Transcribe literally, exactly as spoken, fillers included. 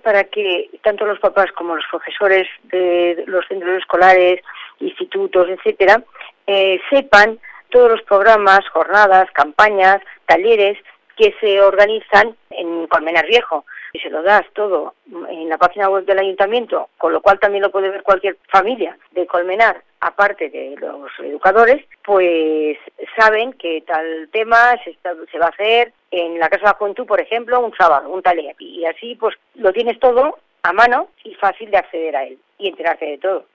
para que tanto los papás como los profesores de los centros escolares, institutos, etcétera, eh, sepan todos los programas, jornadas, campañas, talleres que se organizan en Colmenar Viejo. Y se lo das todo en la página web del ayuntamiento, con lo cual también lo puede ver cualquier familia de Colmenar, aparte de los educadores, pues saben que tal tema se, está, se va a hacer en la Casa de la Juventud, por ejemplo, un sábado, un taller. Y así pues lo tienes todo a mano y fácil de acceder a él y enterarte de todo.